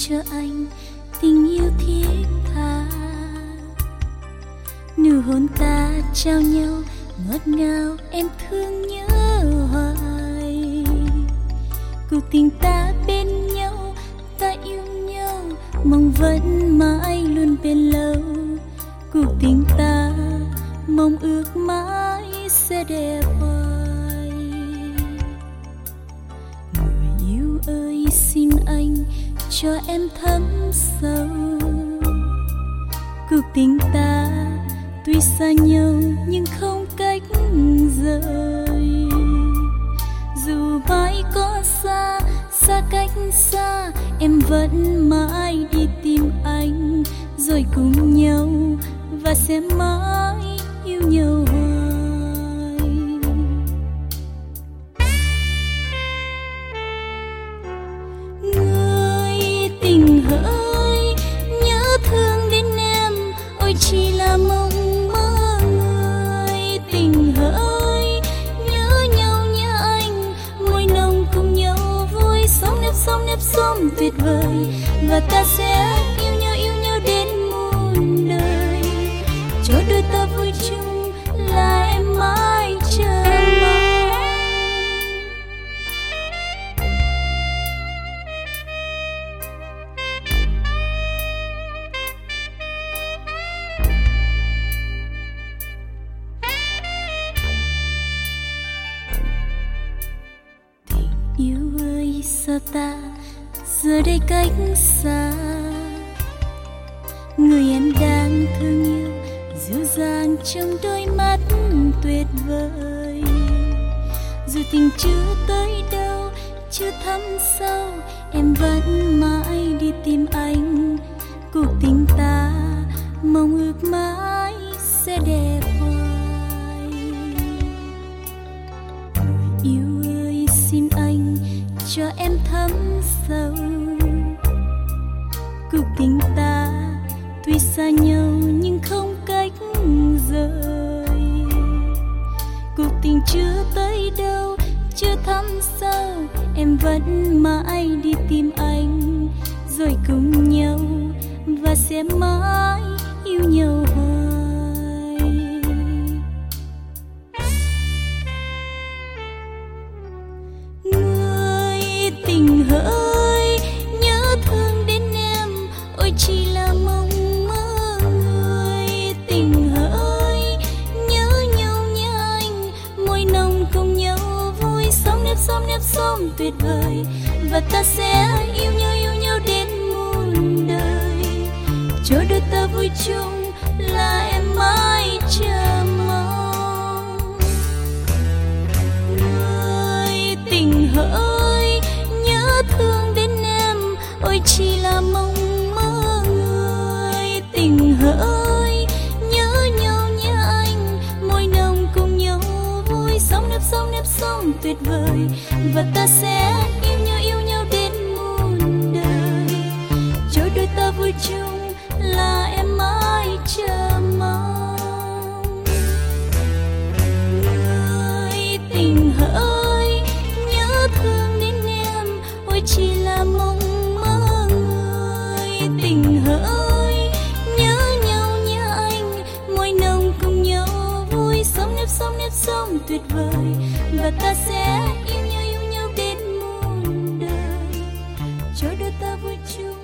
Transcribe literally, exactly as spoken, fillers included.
cho anh tình yêu thiết tha. Nụ hôn ta trao nhau ngọt ngào, em thương nhớ hoài. Cuộc tình ta bên nhau, ta yêu nhau, mong vẫn mãi luôn bên lâu. Cuộc tình ta mong ước mãi sẽ đẹp hoài. Người yêu ơi xin anh cho em thấm sâu. Cuộc tình ta tuy xa nhau nhưng không cách rời. Dù mãi có xa, xa cách xa, em vẫn mãi đi tìm anh. Rồi cùng nhau và sẽ mãi yêu nhau hoài. Người tình hỡi, nhớ thương đến em, ôi chỉ là mong mơ. Người tình hỡi, nhớ nhau nhớ anh, môi nồng cùng nhau vui sống nếp sống nếp sống tuyệt vời. Và ta sẽ yêu nhau yêu nhau đến muôn đời. Cho đôi ta vui chung là em mãi chờ mong. Tình yêu ơi sao ta giờ đây cách xa. Người em đang thương yêu dịu dàng trong đôi mắt tuyệt vời. Dù tình chưa tới đâu, chưa thăm sâu, em vẫn mãi đi tìm anh. Cuộc tình ta mong ước mãi sẽ đẹp hoài. Người yêu ơi xin anh cho em thấm sâu. Cuộc tình ta tuy xa nhau nhưng không cách rời. Cuộc tình chưa tới đâu, chưa thăm sâu, em vẫn mãi đi tìm anh. Rồi cùng nhau và sẽ mãi yêu nhau hoài. Người tình hỡi, nhớ thương đến em, ôi chỉ là mong mơ. Người tình hỡi, nhớ nhau nhớ anh, môi nồng cùng nhau vui sống nếp sống nếp sống tuyệt vời. Và ta sẽ yêu nhau yêu nhau đến muôn đời. Cho đôi ta vui chung là em mãi chờ mong. Người tình hỡi, nhớ thương đến em, ôi chỉ là mong mơ. Người tình hỡi, nhớ nhau nhớ anh, môi nồng cùng nhau vui sống nếp sống nếp sống tuyệt vời. Và ta sẽ yêu nhau yêu nhau đến muôn đời. Cho đôi ta vui chung là em mãi chờ mong. Người tình hỡi, nhớ thương đến em, ôi chỉ là mong mơ. Người tình hỡi, nhớ nhau nhớ anh, môi nồng cùng nhau vui sống nếp sống nếp sống tuyệt vời. Và ta sẽ yêu nhau yêu nhau đến muôn đời. Cho đôi ta vui chung